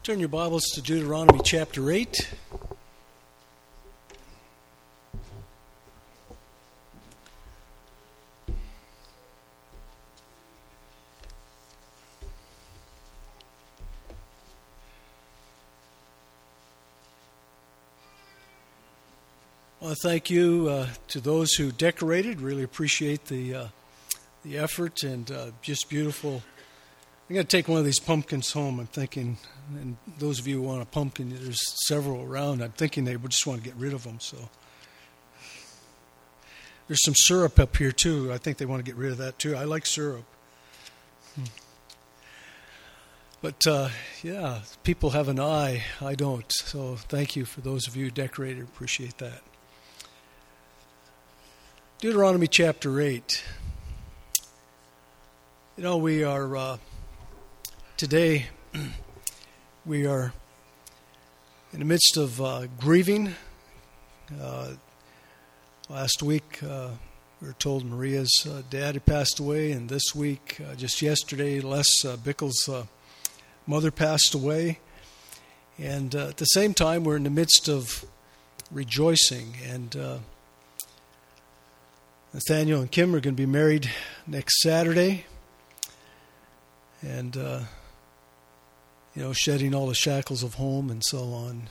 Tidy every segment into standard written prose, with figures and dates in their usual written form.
Turn your Bibles to Deuteronomy chapter 8. I want to thank you to those who decorated. Really appreciate the effort and just beautiful. I'm going to take one of these pumpkins home. I'm thinking, and those of you who want a pumpkin, there's several around. I'm thinking they would just want to get rid of them. So there's some syrup up here too. I think they want to get rid of that too. I like syrup. But yeah, people have an eye. I don't. So thank you for those of you who decorated. Appreciate that. Deuteronomy chapter 8. You know, we are... Today, we are in the midst of grieving. Last week, we were told Maria's dad had passed away, and this week, just yesterday, Les Bickle's mother passed away. And at the same time, we're in the midst of rejoicing. And Nathaniel and Kim are going to be married next Saturday. And shedding all the shackles of home and so on.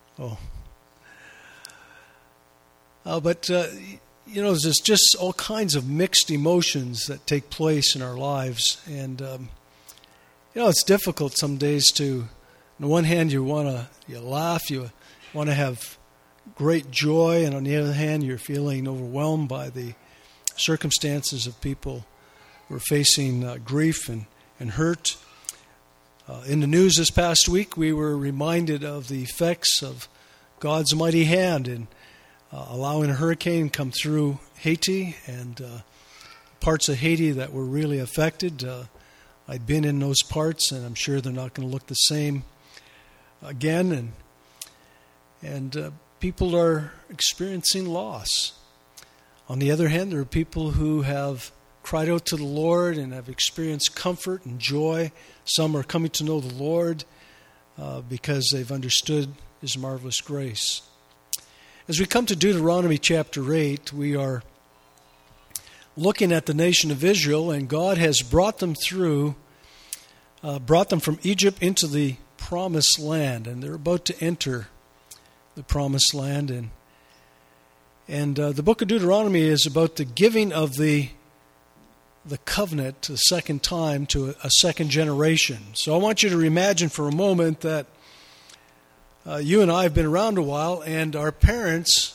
But there's just all kinds of mixed emotions that take place in our lives. And, it's difficult some days to, on the one hand, you laugh, you want to have great joy, and on the other hand, you're feeling overwhelmed by the circumstances of people who are facing grief and hurt. In the news this past week, we were reminded of the effects of God's mighty hand in allowing a hurricane come through Haiti and parts of Haiti that were really affected. I'd been in those parts, and I'm sure they're not going to look the same again. And people are experiencing loss. On the other hand, there are people who have cried out to the Lord and have experienced comfort and joy. Some are coming to know the Lord because they've understood His marvelous grace. As we come to Deuteronomy chapter 8, we are looking at the nation of Israel, and God has brought them from Egypt into the promised land, and they're about to enter the promised land. And the book of Deuteronomy is about the giving of the covenant the second time to a second generation. So I want you to imagine for a moment that you and I have been around a while, and our parents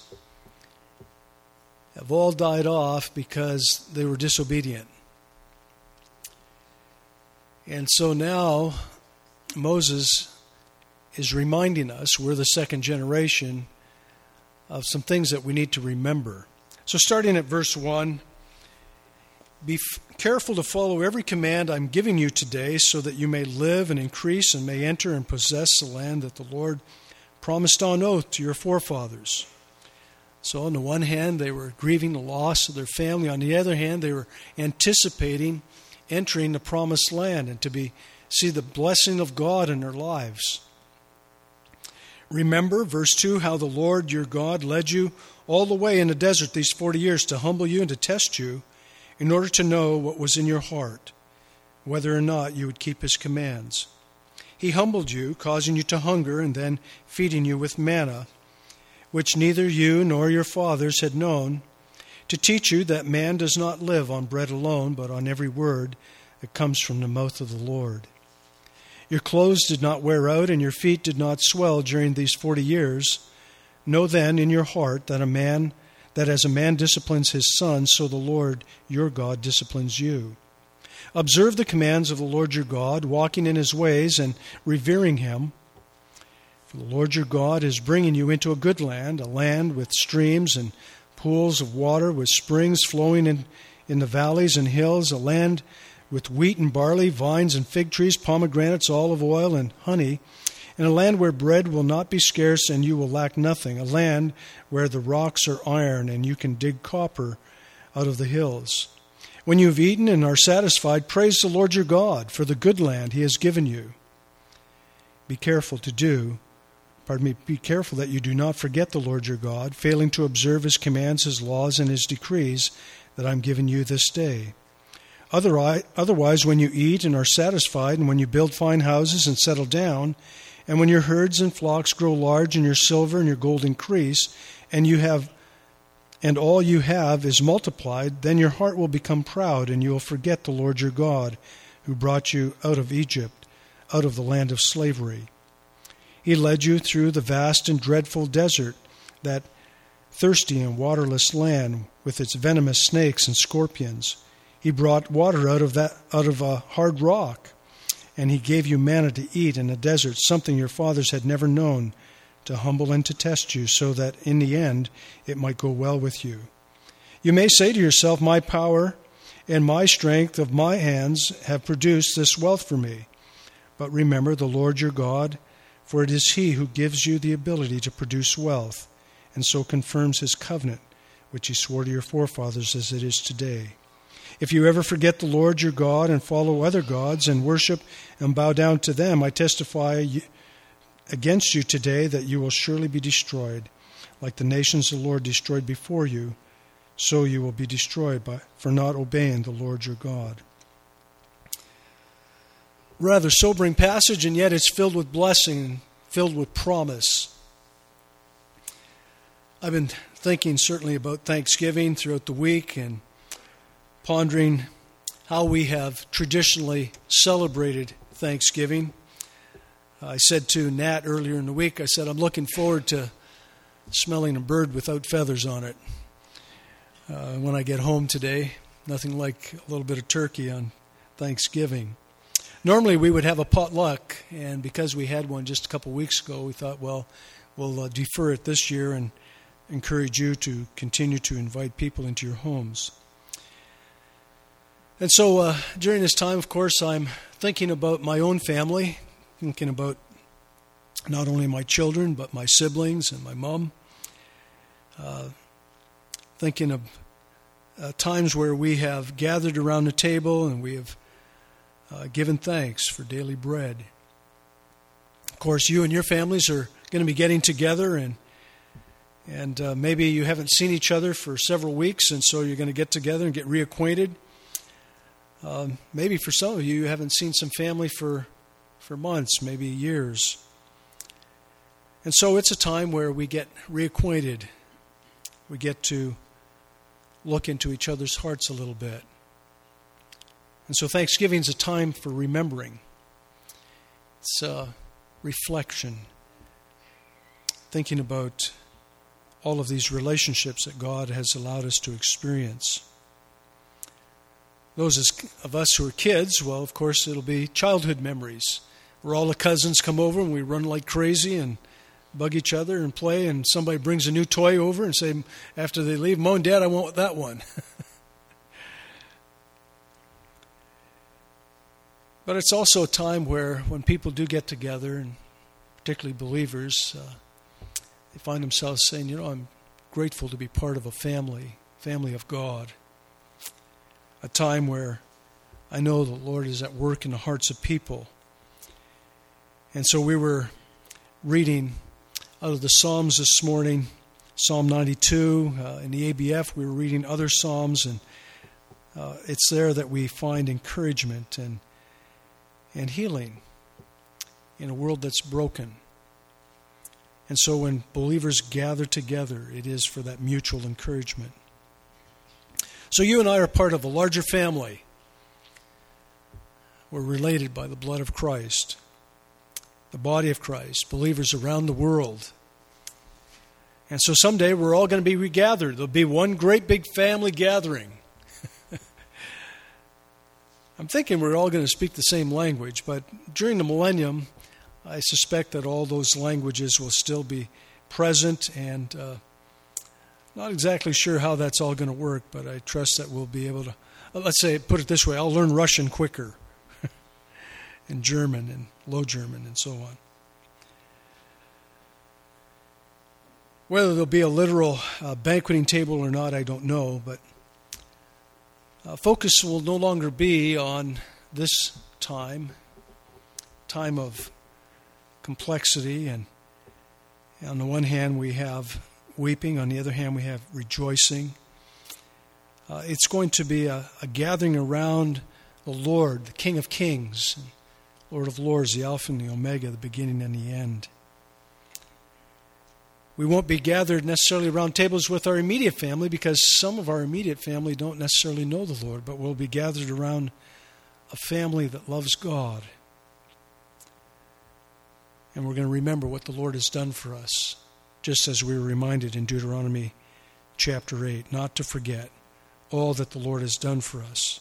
have all died off because they were disobedient. And so now Moses is reminding us, we're the second generation, of some things that we need to remember. So starting at verse 1, be careful to follow every command I'm giving you today so that you may live and increase and may enter and possess the land that the Lord promised on oath to your forefathers. So on the one hand, they were grieving the loss of their family. On the other hand, they were anticipating entering the promised land and to see the blessing of God in their lives. Remember, verse 2, how the Lord your God led you all the way in the desert these 40 years to humble you and to test you, in order to know what was in your heart, whether or not you would keep His commands. He humbled you, causing you to hunger, and then feeding you with manna, which neither you nor your fathers had known, to teach you that man does not live on bread alone, but on every word that comes from the mouth of the Lord. Your clothes did not wear out, and your feet did not swell during these 40 years. Know then in your heart that as a man disciplines his son, so the Lord your God disciplines you. Observe the commands of the Lord your God, walking in His ways and revering Him. For the Lord your God is bringing you into a good land, a land with streams and pools of water, with springs flowing in the valleys and hills, a land with wheat and barley, vines and fig trees, pomegranates, olive oil, and honey, in a land where bread will not be scarce and you will lack nothing, a land where the rocks are iron and you can dig copper out of the hills. When you have eaten and are satisfied, praise the Lord your God for the good land He has given you. be careful that you do not forget the Lord your God, failing to observe his commands, his laws, and his decrees that I'm giving you this day. Otherwise, when you eat and are satisfied, and when you build fine houses and settle down, and when your herds and flocks grow large, and your silver and your gold increase, and all you have is multiplied, then your heart will become proud, and you will forget the Lord your God, who brought you out of Egypt, out of the land of slavery. He led you through the vast and dreadful desert, that thirsty and waterless land with its venomous snakes and scorpions. He brought water out of a hard rock, and he gave you manna to eat in a desert, something your fathers had never known, to humble and to test you, so that in the end it might go well with you. You may say to yourself, my power and my strength of my hands have produced this wealth for me. But remember the Lord your God, for it is he who gives you the ability to produce wealth, and so confirms his covenant, which he swore to your forefathers as it is today. If you ever forget the Lord your God and follow other gods and worship and bow down to them, I testify against you today that you will surely be destroyed. Like the nations the Lord destroyed before you, so you will be destroyed for not obeying the Lord your God. Rather sobering passage, and yet it's filled with blessing, filled with promise. I've been thinking certainly about Thanksgiving throughout the week and pondering how we have traditionally celebrated Thanksgiving. I said to Nat earlier in the week, I said, I'm looking forward to smelling a bird without feathers on it when I get home today. Nothing like a little bit of turkey on Thanksgiving. Normally we would have a potluck, and because we had one just a couple weeks ago, we thought, well, we'll defer it this year and encourage you to continue to invite people into your homes. And so during this time, of course, I'm thinking about my own family, thinking about not only my children, but my siblings and my mom, thinking of times where we have gathered around the table and we have given thanks for daily bread. Of course, you and your families are going to be getting together, and maybe you haven't seen each other for several weeks, and so you're going to get together and get reacquainted. Maybe for some of you haven't seen some family for months, maybe years. And so it's a time where we get reacquainted. We get to look into each other's hearts a little bit. And so Thanksgiving is a time for remembering. It's a reflection, thinking about all of these relationships that God has allowed us to experience. Those of us who are kids, well, of course, it'll be childhood memories, where all the cousins come over and we run like crazy and bug each other and play, and somebody brings a new toy over and say, after they leave, Mom and Dad, I want that one. But it's also a time where when people do get together, and particularly believers, they find themselves saying, I'm grateful to be part of a family of God. A time where I know the Lord is at work in the hearts of people. And so we were reading out of the Psalms this morning, Psalm 92. In the ABF, we were reading other Psalms, and it's there that we find encouragement and healing in a world that's broken. And so when believers gather together, it is for that mutual encouragement. So you and I are part of a larger family. We're related by the blood of Christ, the body of Christ, believers around the world. And so someday we're all going to be regathered. There'll be one great big family gathering. I'm thinking we're all going to speak the same language, but during the millennium, I suspect that all those languages will still be present, and not exactly sure how that's all going to work, but I trust that we'll be able to, let's say, put it this way, I'll learn Russian quicker, and German, and Low German, and so on. Whether there'll be a literal banqueting table or not, I don't know, but focus will no longer be on this time of complexity, and on the one hand we have weeping, on the other hand we have rejoicing. It's going to be a gathering around the Lord, the King of Kings, and Lord of Lords, the Alpha and the Omega, the beginning and the end. We won't be gathered necessarily around tables with our immediate family, because some of our immediate family don't necessarily know the Lord, but we'll be gathered around a family that loves God. And we're going to remember what the Lord has done for us, just as we were reminded in Deuteronomy chapter 8, not to forget all that the Lord has done for us.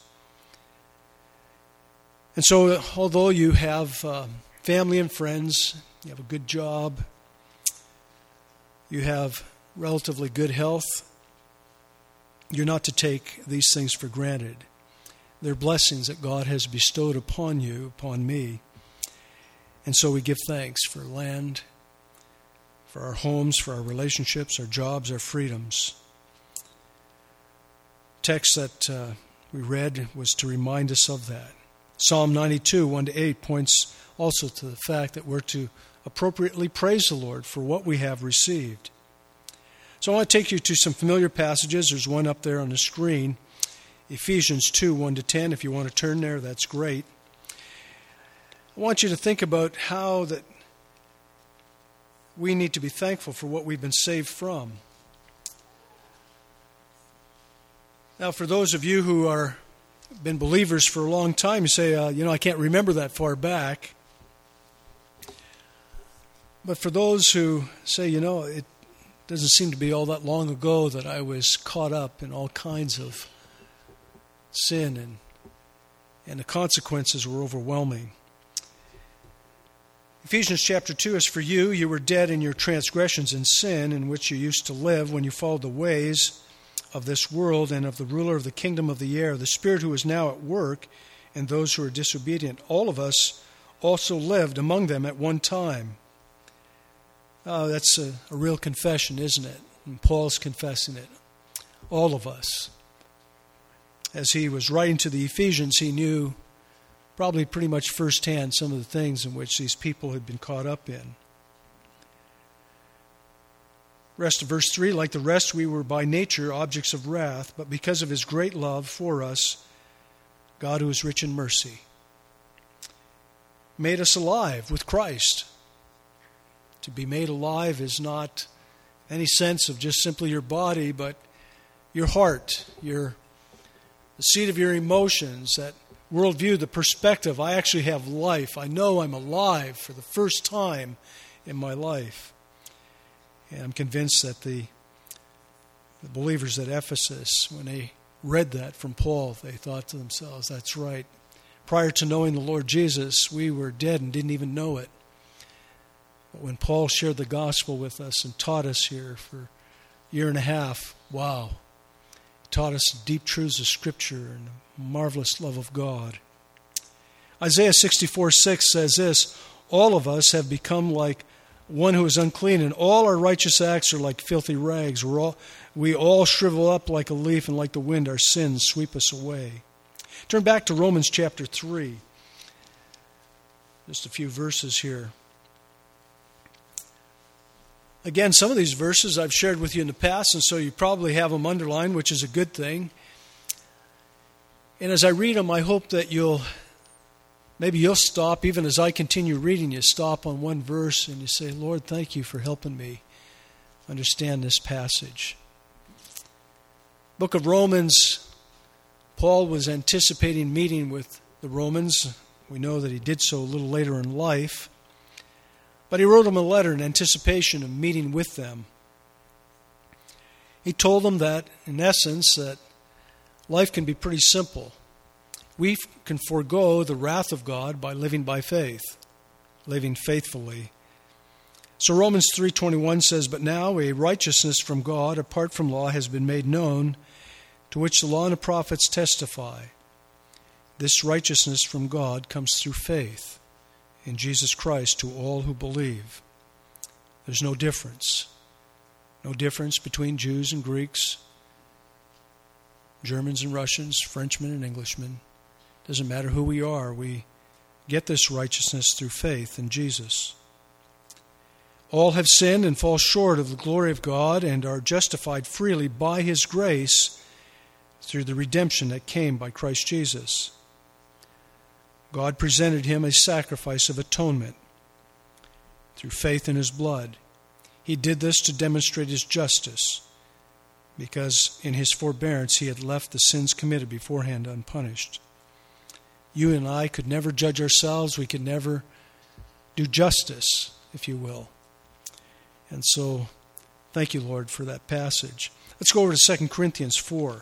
And so, although you have family and friends, you have a good job, you have relatively good health, you're not to take these things for granted. They're blessings that God has bestowed upon you, upon me. And so we give thanks for land, for our homes, for our relationships, our jobs, our freedoms. The text that we read was to remind us of that. Psalm 92, 1-8 points also to the fact that we're to appropriately praise the Lord for what we have received. So I want to take you to some familiar passages. There's one up there on the screen, Ephesians 2, 1-10. If you want to turn there, that's great. I want you to think about how that we need to be thankful for what we've been saved from. Now, for those of you who are been believers for a long time, you say, I can't remember that far back. But for those who say, it doesn't seem to be all that long ago that I was caught up in all kinds of sin, and the consequences were overwhelming. Ephesians chapter 2 is for you. You were dead in your transgressions and sin, in which you used to live when you followed the ways of this world and of the ruler of the kingdom of the air, the spirit who is now at work in those who are disobedient. All of us also lived among them at one time. Oh, that's a real confession, isn't it? And Paul's confessing it. All of us. As he was writing to the Ephesians, he knew probably pretty much firsthand some of the things in which these people had been caught up in. Rest of verse 3, like the rest, we were by nature objects of wrath, but because of his great love for us, God, who is rich in mercy, made us alive with Christ. To be made alive is not any sense of just simply your body, but your heart, the seat of your emotions, that worldview, the perspective. I actually have life. I know I'm alive for the first time in my life. And I'm convinced that the believers at Ephesus, when they read that from Paul, they thought to themselves, that's right. Prior to knowing the Lord Jesus, we were dead and didn't even know it. But when Paul shared the gospel with us and taught us here for a year and a half, wow. He taught us deep truths of Scripture and the marvelous love of God. Isaiah 64:6 says this, all of us have become like one who is unclean, and all our righteous acts are like filthy rags. We all shrivel up like a leaf, and like the wind, our sins sweep us away. Turn back to Romans chapter 3. Just a few verses here. Again, some of these verses I've shared with you in the past, and so you probably have them underlined, which is a good thing. And as I read them, I hope that maybe you'll stop, even as I continue reading, you stop on one verse and you say, Lord, thank you for helping me understand this passage. Book of Romans, Paul was anticipating meeting with the Romans. We know that he did so a little later in life. But he wrote them a letter in anticipation of meeting with them. He told them that, in essence, that life can be pretty simple. We can forego the wrath of God by living by faith, living faithfully. So Romans 3:21 says, but now a righteousness from God apart from law has been made known, to which the law and the prophets testify. This righteousness from God comes through faith in Jesus Christ to all who believe. There's no difference. No difference between Jews and Greeks, Germans and Russians, Frenchmen and Englishmen. Doesn't matter who we are, we get this righteousness through faith in Jesus. All have sinned and fall short of the glory of God and are justified freely by His grace through the redemption that came by Christ Jesus. God presented Him a sacrifice of atonement through faith in His blood. He did this to demonstrate His justice, because in His forbearance He had left the sins committed beforehand unpunished. You and I could never judge ourselves. We could never do justice, if you will. And so, thank you, Lord, for that passage. Let's go over to 2 Corinthians 4.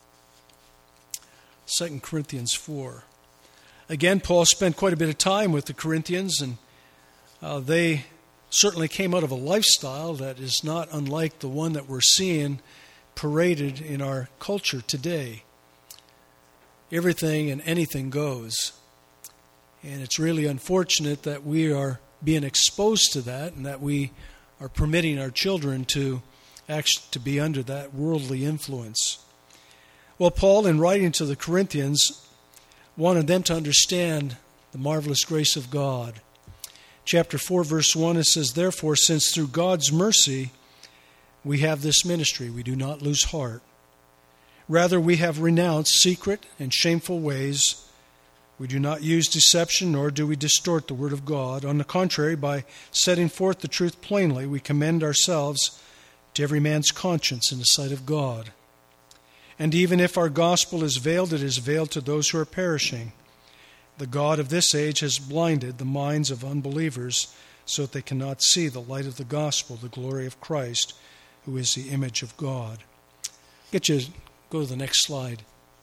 2 Corinthians 4. Again, Paul spent quite a bit of time with the Corinthians, and they certainly came out of a lifestyle that is not unlike the one that we're seeing paraded in our culture today. Everything and anything goes. And it's really unfortunate that we are being exposed to that, and that we are permitting our children to be under that worldly influence. Well, Paul, in writing to the Corinthians, wanted them to understand the marvelous grace of God. Chapter 4, verse 1, it says, "Therefore, since through God's mercy we have this ministry, we do not lose heart. Rather, we have renounced secret and shameful ways. We do not use deception, nor do we distort the word of God. On the contrary, by setting forth the truth plainly, we commend ourselves to every man's conscience in the sight of God. And even if our gospel is veiled, it is veiled to those who are perishing. The God of this age has blinded the minds of unbelievers so that they cannot see the light of the gospel, the glory of Christ, who is the image of God." Go to the next slide.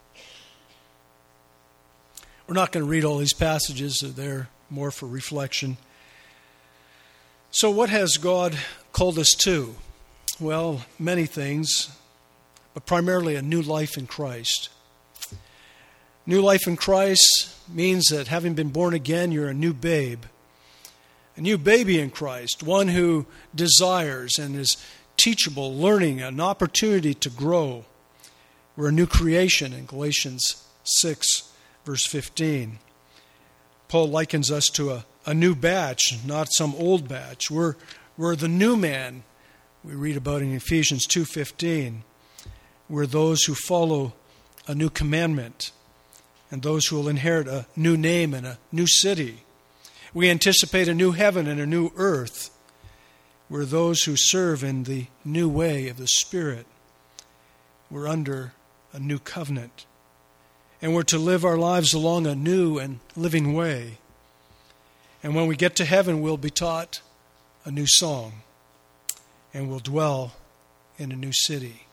We're not going to read all these passages. They're more for reflection. So what has God called us to? Well, many things, but primarily a new life in Christ. New life in Christ means that having been born again, you're a new babe. A new baby in Christ, one who desires and is teachable, learning, an opportunity to grow. We're a new creation in Galatians 6, verse 15. Paul likens us to a new batch, not some old batch. We're the new man we read about in Ephesians 2:15. We're those who follow a new commandment and those who will inherit a new name and a new city. We anticipate a new heaven and a new earth. We're those who serve in the new way of the Spirit. We're under a new covenant. And we're to live our lives along a new and living way. And when we get to heaven, we'll be taught a new song. And we'll dwell in a new city.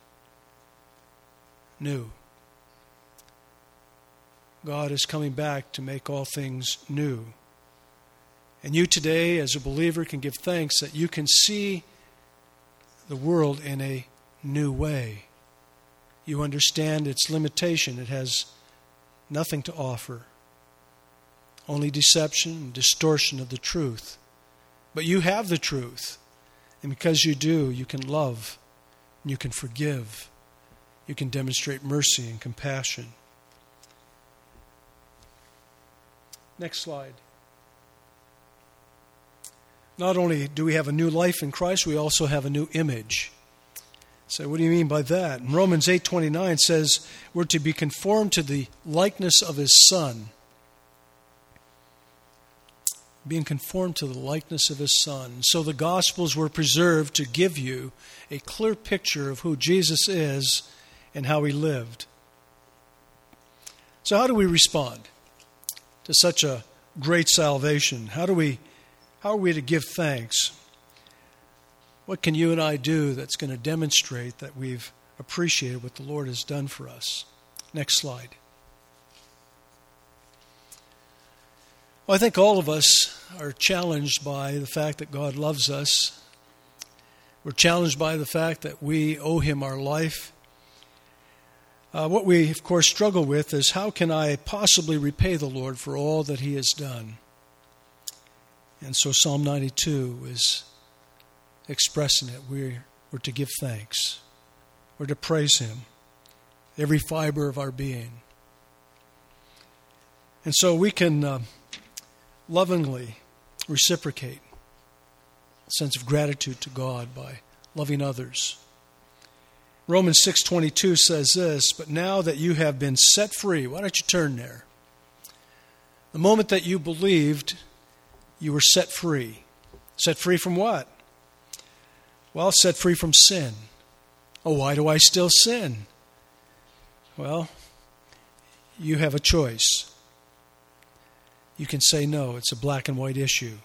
New. God is coming back to make all things new. And you today, as a believer, can give thanks that you can see the world in a new way. You understand its limitation. It has nothing to offer. Only deception and distortion of the truth. But you have the truth. And because you do, you can love. And you can forgive. You can demonstrate mercy and compassion. Next slide. Not only do we have a new life in Christ, we also have a new image. So what do you mean by that? And Romans 8:29 says we're to be conformed to the likeness of His Son. Being conformed to the likeness of His Son. So the Gospels were preserved to give you a clear picture of who Jesus is and how He lived. So how do we respond to such a great salvation? How are we to give thanks? What can you and I do that's going to demonstrate that we've appreciated what the Lord has done for us? Next slide. Well, I think all of us are challenged by the fact that God loves us. We're challenged by the fact that we owe Him our life. What we, of course, struggle with is how can I possibly repay the Lord for all that He has done? And so Psalm 92 is expressing it. We're to give thanks. We're to praise Him, every fiber of our being. And so we can lovingly reciprocate, sense of gratitude to God by loving others. Romans 6:22 says this, but now that you have been set free, why don't you turn there? The moment that you believed, you were set free. Set free from what? Well, set free from sin. Oh, why do I still sin? Well, you have a choice. You can say no. It's a black and white issue.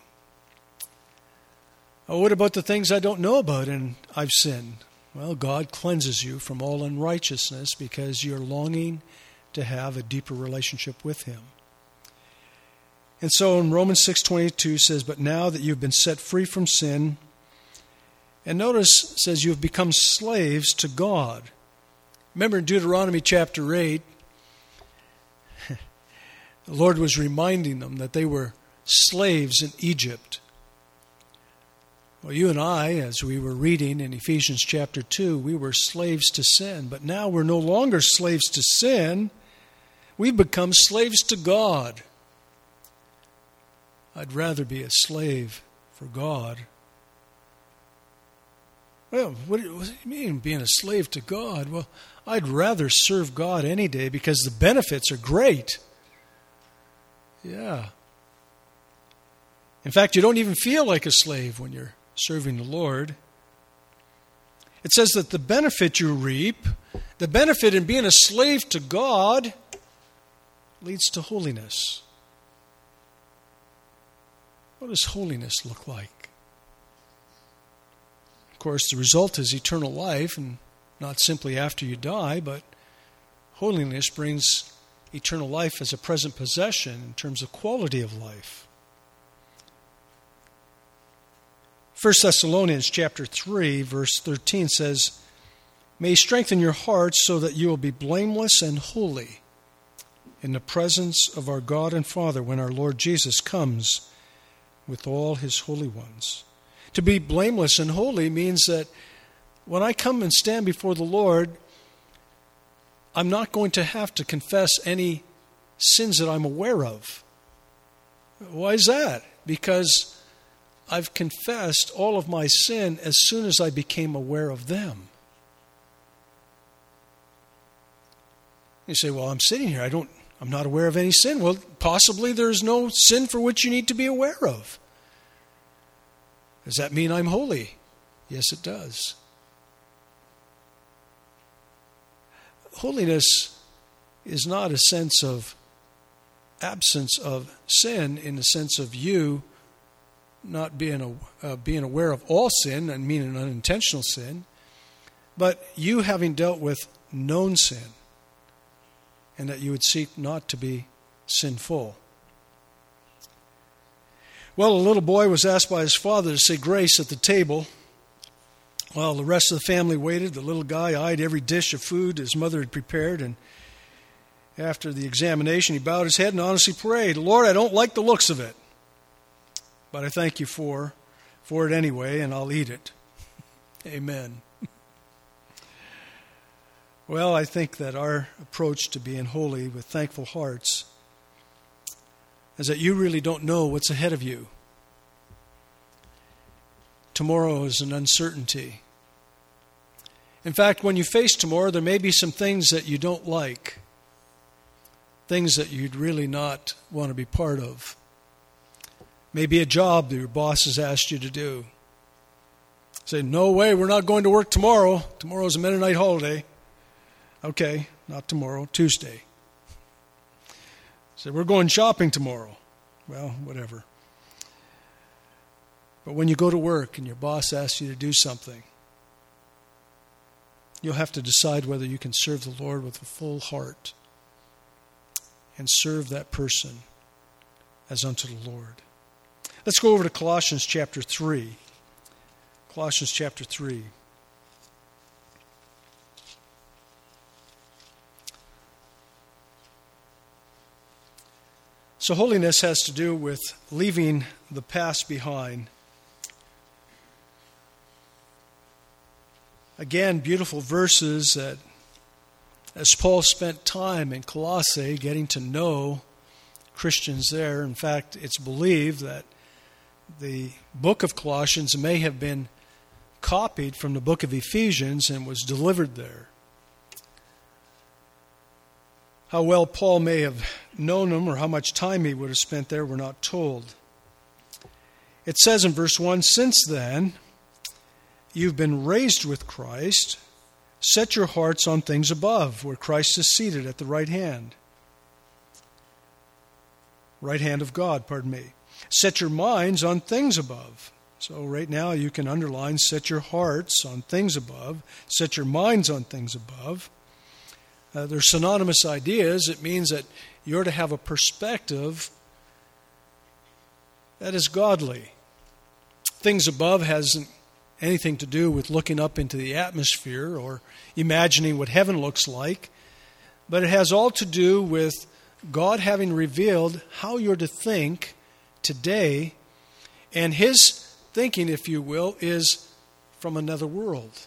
Oh, what about the things I don't know about and I've sinned? Well, God cleanses you from all unrighteousness because you're longing to have a deeper relationship with Him. And so in Romans 6:22 says, but now that you've been set free from sin, and notice it says you've become slaves to God. Remember in Deuteronomy chapter 8, the Lord was reminding them that they were slaves in Egypt. Well, you and I, as we were reading in Ephesians chapter 2, we were slaves to sin. But now we're no longer slaves to sin. We've become slaves to God. I'd rather be a slave for God. Well, what do you mean being a slave to God? Well, I'd rather serve God any day because the benefits are great. Yeah. In fact, you don't even feel like a slave when you're serving the Lord. It says that the benefit you reap, the benefit in being a slave to God, leads to holiness. What does holiness look like? Of course, the result is eternal life, and not simply after you die, but holiness brings eternal life as a present possession in terms of quality of life. 1 Thessalonians chapter 3, verse 13 says, may He strengthen your hearts so that you will be blameless and holy in the presence of our God and Father when our Lord Jesus comes with all His holy ones. To be blameless and holy means that when I come and stand before the Lord, I'm not going to have to confess any sins that I'm aware of. Why is that? Because I've confessed all of my sin as soon as I became aware of them. You say, well, I'm sitting here. I'm not aware of any sin. Well, possibly there's no sin for which you need to be aware of. Does that mean I'm holy? Yes, it does. Holiness is not a sense of absence of sin in the sense of you not being aware of all sin, and mean an unintentional sin, but you having dealt with known sin, and that you would seek not to be sinful. Well, a little boy was asked by his father to say grace at the table. While the rest of the family waited, the little guy eyed every dish of food his mother had prepared, and after the examination, he bowed his head and honestly prayed, Lord, I don't like the looks of it, but I thank you for it anyway, and I'll eat it. Amen. Well, I think that our approach to being holy with thankful hearts is that you really don't know what's ahead of you. Tomorrow is an uncertainty. In fact, when you face tomorrow, there may be some things that you don't like, things that you'd really not want to be part of. Maybe a job that your boss has asked you to do. Say, no way, we're not going to work tomorrow. Tomorrow's a Mennonite holiday. Okay, not tomorrow, Tuesday. Say, we're going shopping tomorrow. Well, whatever. But when you go to work and your boss asks you to do something, you'll have to decide whether you can serve the Lord with a full heart and serve that person as unto the Lord. Let's go over to Colossians chapter 3. Colossians chapter 3. So holiness has to do with leaving the past behind. Again, beautiful verses that as Paul spent time in Colossae getting to know Christians there. In fact, it's believed that The book of Colossians may have been copied from the book of Ephesians and was delivered there. How well Paul may have known them or how much time he would have spent there, we're not told. It says in verse 1, "Since then, you've been raised with Christ. Set your hearts on things above, where Christ is seated at the right hand of God, Set your minds on things above." So right now you can underline, set your hearts on things above, set your minds on things above. They're synonymous ideas. It means that you're to have a perspective that is godly. Things above hasn't anything to do with looking up into the atmosphere or imagining what heaven looks like, but it has all to do with God having revealed how you're to think today, and His thinking, if you will, is from another world.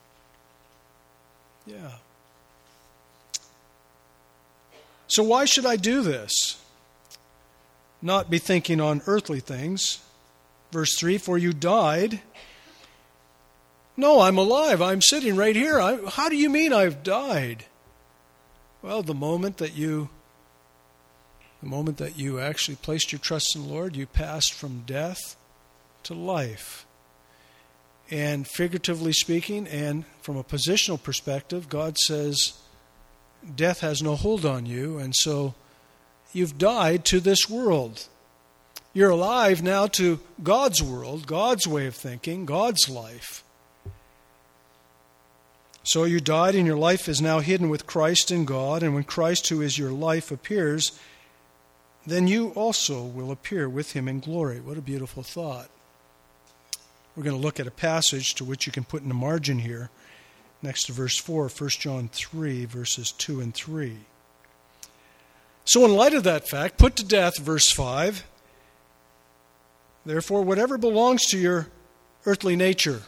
Yeah. So why should I do this? Not be thinking on earthly things. Verse 3, "For you died." No, I'm alive. I'm sitting right here. How do you mean I've died? Well, the moment that you actually placed your trust in the Lord, you passed from death to life. And figuratively speaking, and from a positional perspective, God says death has no hold on you, and so you've died to this world. You're alive now to God's world, God's way of thinking, God's life. So you died, and your life is now hidden with Christ in God, and when Christ, who is your life, appears, then you also will appear with Him in glory. What a beautiful thought. We're going to look at a passage to which you can put in the margin here, next to verse 4, 1 John 3, verses 2 and 3. So in light of that fact, put to death, verse 5, "Therefore, whatever belongs to your earthly nature."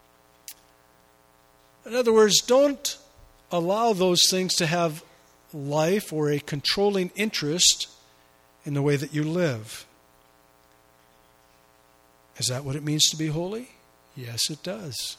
In other words, don't allow those things to have life or a controlling interest in the way that you live. Is that what it means to be holy? Yes, it does.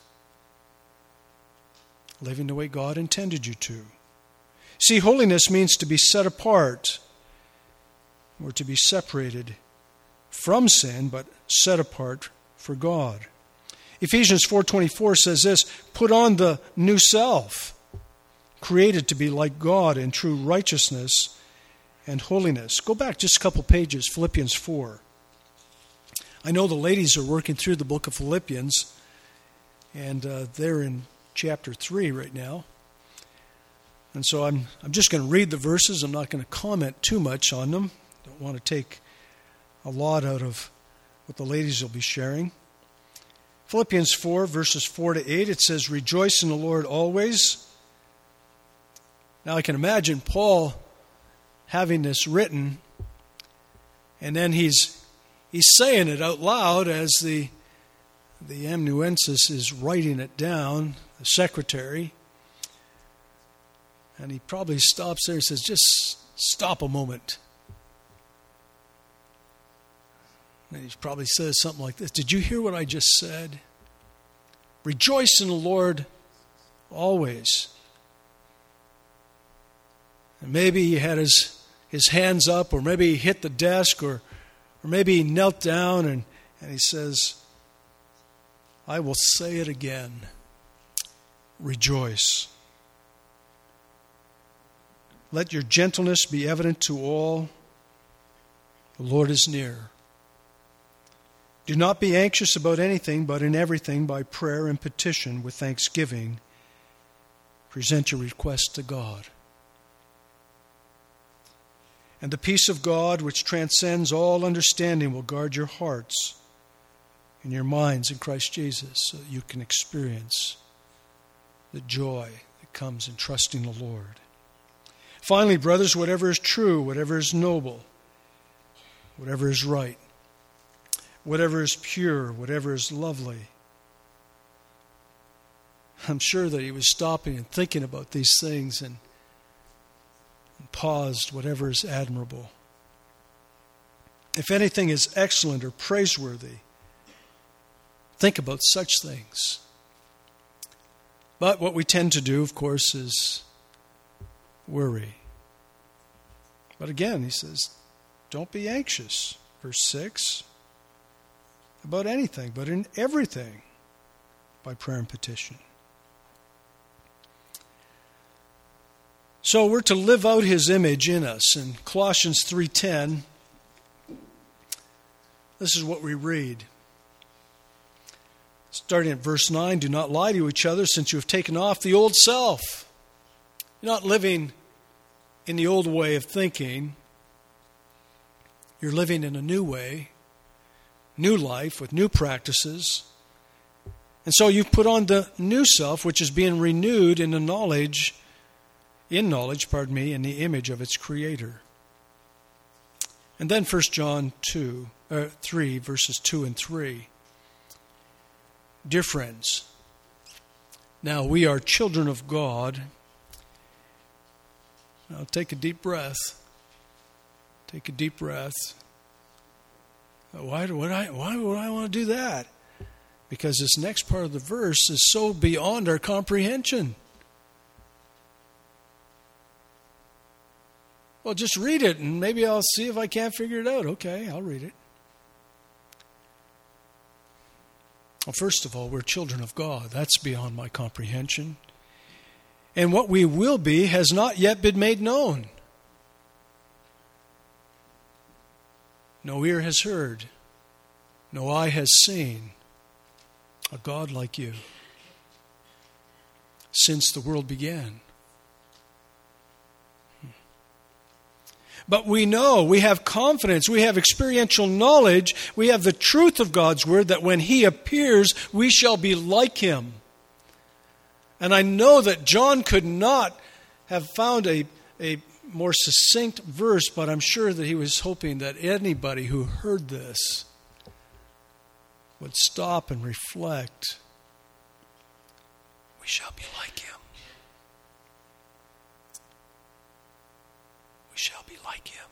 Living the way God intended you to. See, holiness means to be set apart, or to be separated from sin, but set apart for God. Ephesians 4:24 says this, "Put on the new self, created to be like God in true righteousness and holiness." Go back just a couple pages, Philippians 4. I know the ladies are working through the book of Philippians, and they're in chapter 3 right now. And so I'm just going to read the verses. I'm not going to comment too much on them. Don't want to take a lot out of what the ladies will be sharing. Philippians 4, verses 4 to 8, it says, "Rejoice in the Lord always." Now I can imagine Paul having this written, and then he's saying it out loud as the amanuensis is writing it down, the secretary. And he probably stops there and says, "Just stop a moment." And he probably says something like this, "Did you hear what I just said? Rejoice in the Lord always." And maybe he had his hands up, or maybe he hit the desk, or maybe he knelt down and he says, "I will say it again. Rejoice. Let your gentleness be evident to all. The Lord is near. Do not be anxious about anything, but in everything, by prayer and petition, with thanksgiving, present your request to God. And the peace of God, which transcends all understanding, will guard your hearts and your minds in Christ Jesus, so that you can experience the joy that comes in trusting the Lord. Finally, brothers, whatever is true, whatever is noble, whatever is right, whatever is pure, whatever is lovely. I'm sure that he was stopping and thinking about these things and paused, whatever is admirable. if anything is excellent or praiseworthy, think about such things. But what we tend to do, of course, is worry. But again, he says, don't be anxious, verse 6, about anything, but in everything, by prayer and petition. So we're to live out his image in us. In Colossians 3:10, this is what we read. Starting at verse 9, do not lie to each other, since you have taken off the old self. You're not living in the old way of thinking. You're living in a new way, new life with new practices. And so you've put on the new self, which is being renewed in knowledge, in the image of its creator. And then 1 John 3, verses 2 and 3. Dear friends, now we are children of God. Now take a deep breath. Take a deep breath. Why would I want to do that? Because this next part of the verse is so beyond our comprehension. Well, just read it and maybe I'll see if I can't figure it out. Okay, I'll read it. Well, first of all, we're children of God. That's beyond my comprehension. And what we will be has not yet been made known. No ear has heard, no eye has seen a God like you since the world began. But we know, we have confidence, we have experiential knowledge, we have the truth of God's word that when he appears, we shall be like him. And I know that John could not have found a more succinct verse, but I'm sure that he was hoping that anybody who heard this would stop and reflect. We shall be like him. We shall be like him.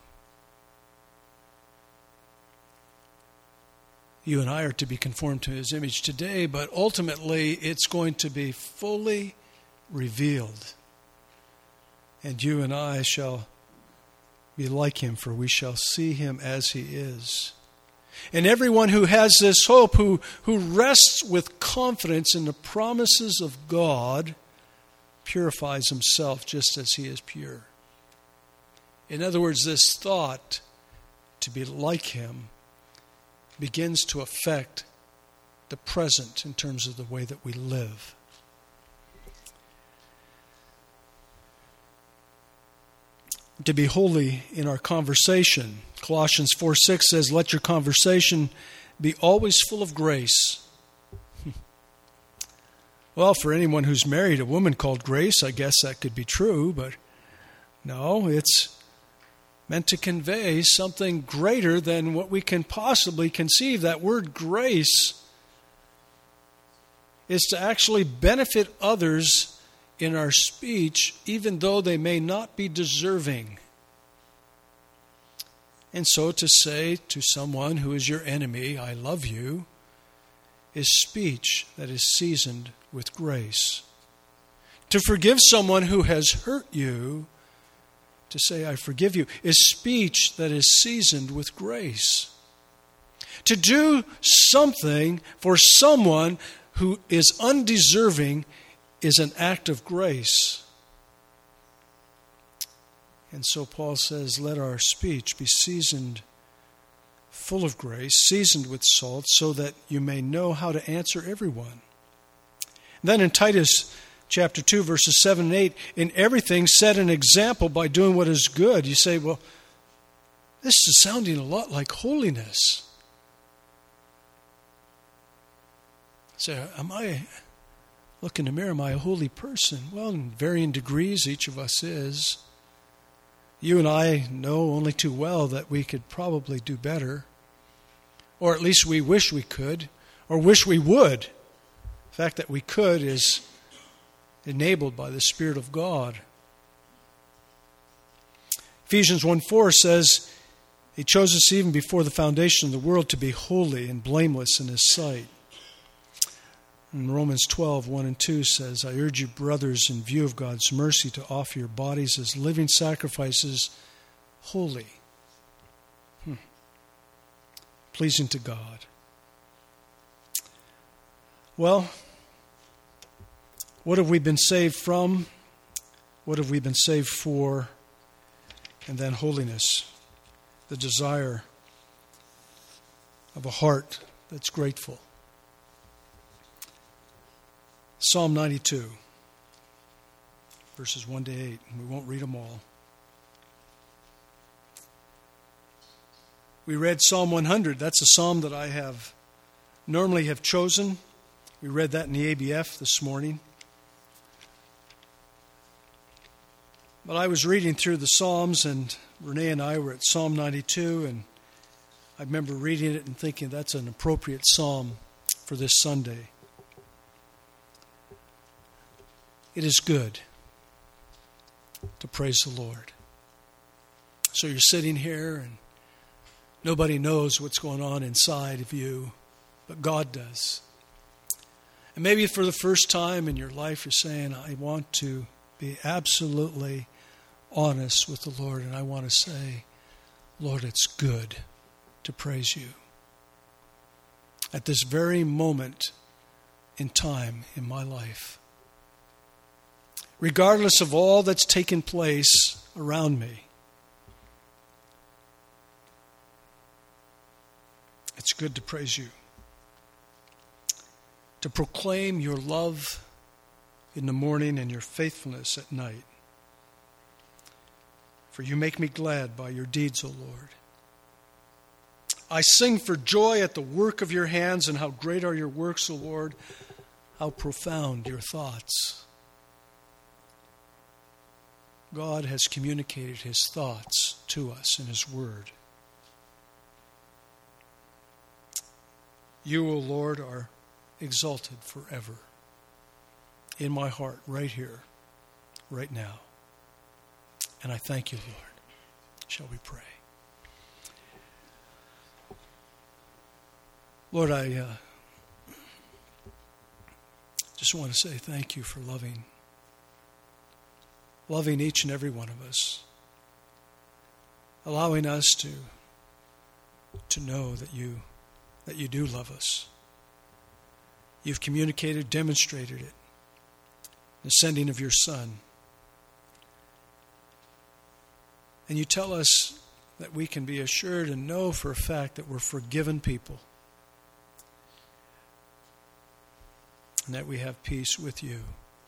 You and I are to be conformed to his image today, but ultimately it's going to be fully revealed. And you and I shall be like him, for we shall see him as he is. And everyone who has this hope, who rests with confidence in the promises of God, purifies himself just as he is pure. In other words, this thought to be like him begins to affect the present in terms of the way that we live. To be holy in our conversation. Colossians 4:6 says, let your conversation be always full of grace. Well, for anyone who's married a woman called Grace, I guess that could be true, but no, it's meant to convey something greater than what we can possibly conceive. That word grace is to actually benefit others in our speech, even though they may not be deserving. And so to say to someone who is your enemy, I love you, is speech that is seasoned with grace. To forgive someone who has hurt you, to say, I forgive you, is speech that is seasoned with grace. To do something for someone who is undeserving is an act of grace. And so Paul says, let our speech be seasoned, full of grace, seasoned with salt, so that you may know how to answer everyone. And then in Titus chapter 2, verses 7 and 8, in everything set an example by doing what is good. You say, well, this is sounding a lot like holiness. So, am I, look in the mirror, am I a holy person? Well, in varying degrees, each of us is. You and I know only too well that we could probably do better. Or at least we wish we could, or wish we would. The fact that we could is enabled by the Spirit of God. Ephesians 1:4 says, He chose us even before the foundation of the world to be holy and blameless in His sight. And Romans 12:1-2 says, I urge you, brothers, in view of God's mercy, to offer your bodies as living sacrifices, holy, pleasing to God. Well, what have we been saved from? What have we been saved for? And then holiness, the desire of a heart that's grateful. Psalm 92, verses 1-8. We won't read them all. We read Psalm 100. That's a psalm that I normally have chosen. We read that in the ABF this morning. But I was reading through the Psalms, and Renee and I were at Psalm 92, and I remember reading it and thinking that's an appropriate psalm for this Sunday. It is good to praise the Lord. So you're sitting here, and nobody knows what's going on inside of you, but God does. And maybe for the first time in your life, you're saying, I want to be absolutely honest with the Lord, and I want to say, Lord, it's good to praise you. At this very moment in time in my life, regardless of all that's taken place around me, it's good to praise you. To proclaim your love in the morning and your faithfulness at night. For you make me glad by your deeds, O Lord. I sing for joy at the work of your hands, and how great are your works, O Lord. How profound your thoughts. God has communicated His thoughts to us in His Word. You, O Lord, are exalted forever in my heart, right here, right now. And I thank you, Lord. Shall we pray? Lord, I just want to say thank you for loving each and every one of us, allowing us to know that you do love us. You've communicated, demonstrated it, the sending of your Son. And you tell us that we can be assured and know for a fact that we're forgiven people, and that we have peace with you.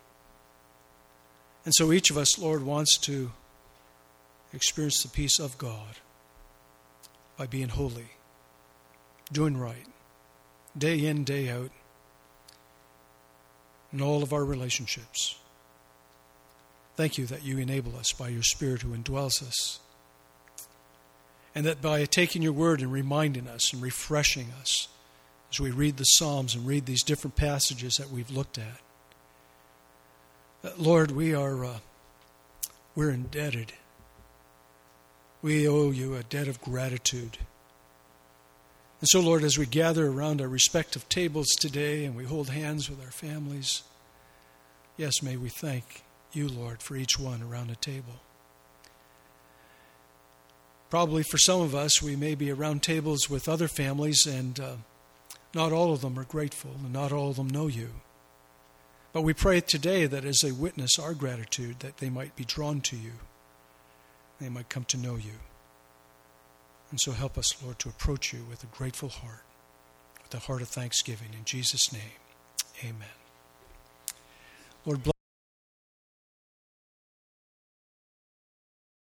And so each of us, Lord, wants to experience the peace of God by being holy, doing right, day in, day out, in all of our relationships. Thank you that you enable us by your Spirit who indwells us, and that by taking your word and reminding us and refreshing us as we read the Psalms and read these different passages that we've looked at, Lord, we're indebted. We owe you a debt of gratitude. And so, Lord, as we gather around our respective tables today and we hold hands with our families, yes, may we thank you, Lord, for each one around the table. Probably for some of us, we may be around tables with other families, and not all of them are grateful, and not all of them know you. But we pray today that as they witness our gratitude, that they might be drawn to you. They might come to know you. And so help us, Lord, to approach you with a grateful heart, with a heart of thanksgiving. In Jesus' name, amen. Lord, bless